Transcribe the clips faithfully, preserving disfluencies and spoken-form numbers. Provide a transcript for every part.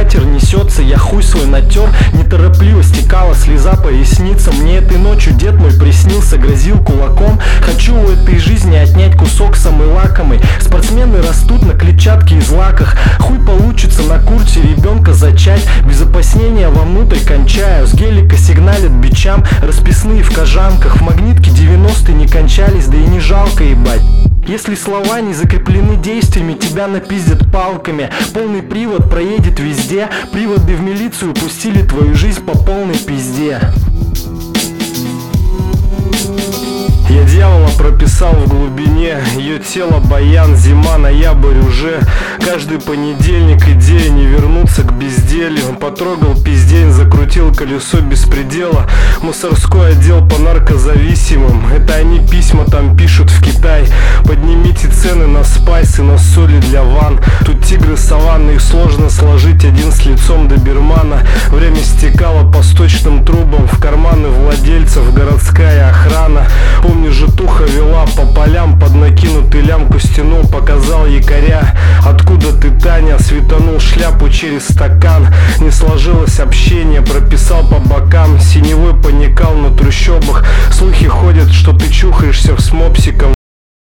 ветер несется, я хуй свой натер. Неторопливо стекала слеза по ресницам. Мне этой ночью дед мой приснился, грозил кулаком. Хочу у этой жизни отнять кусок самый лакомый. Спортсмены растут на клетчатке и злаках. Хуй получится на курсе ребенка зачать. Без опаснения вовнутрь кончаю. С гелика сигналят бичам, расписные в кожанках. В магнитке девяностые не кончались, да и не жалко ебать. Если слова не закреплены действиями, тебя напиздят палками. Полный привод проедет везде. Приводы в милицию пустили твою жизнь по полной пизде. Я дьявола прописал в глубине, ее тело баян, зима, ноябрь уже. Каждый понедельник идея не вернуться к безделью. Потрогал пиздень, закрутил колесо беспредела. Мусорской отдел по наркозависимым. Это они письма там пишут в Китай. Поднимите цены на спайсы, на соли для ванн. Тут тигры саванны, их сложно сложить один с лицом добермана. Время стекало по сточным трубам в карманы владельцев, городская охрана. Помню, житуха вела по полям, под накинутый лямку стянул, показал якоря. Откуда ты, Таня? Светанул шляпу через стакан. Не сложилось общение, прописал по бокам. Синевой паникал на трущобах. Слухи ходят, что ты чухаешься с мопсиком.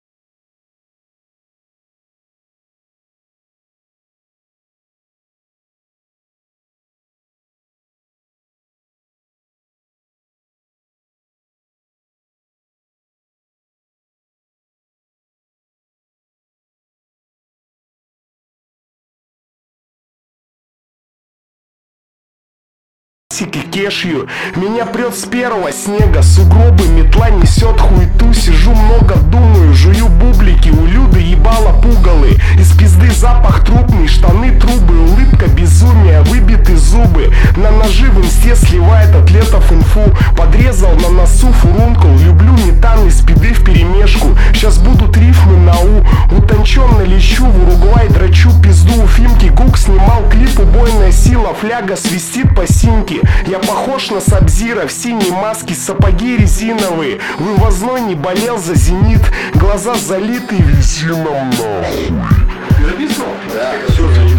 Кешью. Меня прет с первого снега, сугробы, метла несет хуету. Сижу много, думаю, жую бублики, у Люды ебало пугалы. Из пизды запах трупный, штаны трубы, улыбка безумия, выбиты зубы. На ножи в инсте сливает атлетов инфу. Подрезал на носу фурункул, люблю метан и спиды вперемешку. Сейчас будут рифмы на У. Утонченно лечу, в Уругвай драчу пизду. У Фимки Гук снимал клип «Убойная сила», фляга свистит по синьке. Я похож на Сабзира в синей маске, сапоги резиновые. Вывозной не болел за «Зенит», глаза залиты визином нахуй. Ты записывал? Да. Все,